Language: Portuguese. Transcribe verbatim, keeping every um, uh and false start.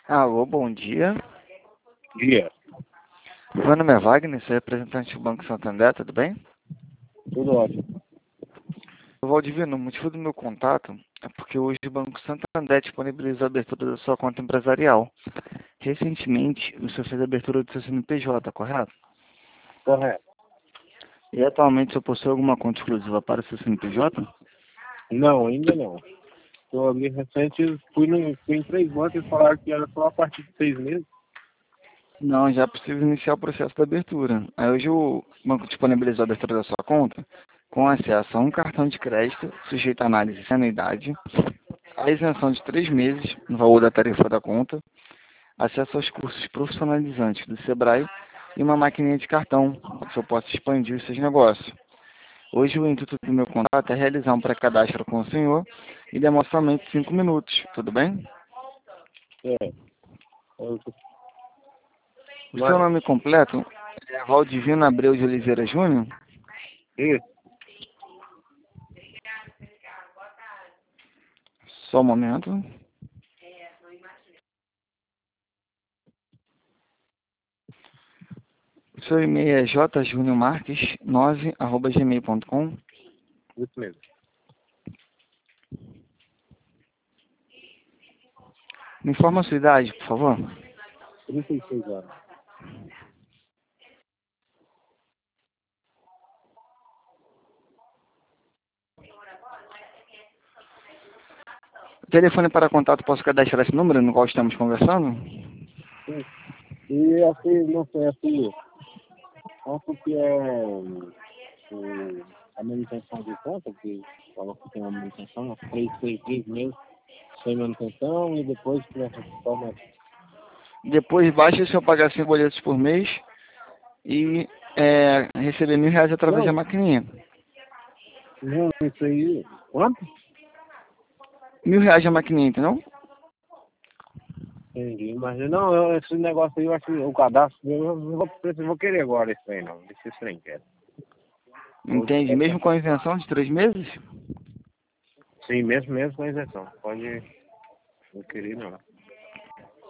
Alô, bom dia. Dia. Meu nome é Wagner, sou representante do Banco Santander, tudo bem? Tudo ótimo. Valdivino, o motivo do meu contato é porque hoje o Banco Santander disponibilizou a abertura da sua conta empresarial. Recentemente, você fez a abertura do seu C N P J, correto? Correto. E atualmente você possui alguma conta exclusiva para o seu C N P J? Não, ainda não. Eu ali recente, fui, no, fui em três bancos e falaram que era só a partir de seis meses. Não, já é possível iniciar o processo da abertura. Aí hoje o banco disponibilizou a abertura da sua conta com acesso a um cartão de crédito sujeito à análise sem anuidade, a isenção de três meses no valor da tarifa da conta, acesso aos cursos profissionalizantes do Sebrae e uma maquininha de cartão, para que você possa expandir os seus negócios. Hoje o intuito do meu contato é realizar um pré-cadastro com o senhor e demora somente cinco minutos, tudo bem? É. Eu, O seu mas, nome completo é Valdivino Abreu de Oliveira Júnior? isso. Só um momento. O seu e-mail é j junior marques nove arroba gmail ponto com. Isso mesmo. Me informa a sua idade, por favor. trinta e seis anos. O telefone para contato, posso cadastrar esse número no qual estamos conversando? Sim. E assim, não sei, assim, quanto que é o, a manutenção de conta, que falou que tem uma manutenção, três, três, três meses sem manutenção e depois que essa forma. Depois baixa se eu pagar cinco boletos por mês e é, receber mil reais através da Não, maquininha. não, isso aí. Quanto? Mil reais a maquininha, entendeu? Entendi, mas não, eu, esse negócio aí, eu acho que o cadastro, eu não vou, eu vou querer agora esse trem, não. Deixa esse trem quieto. Vou Entende? deixar. Mesmo com a isenção de três meses? Sim, mesmo, mesmo com a isenção. Pode não querer, não.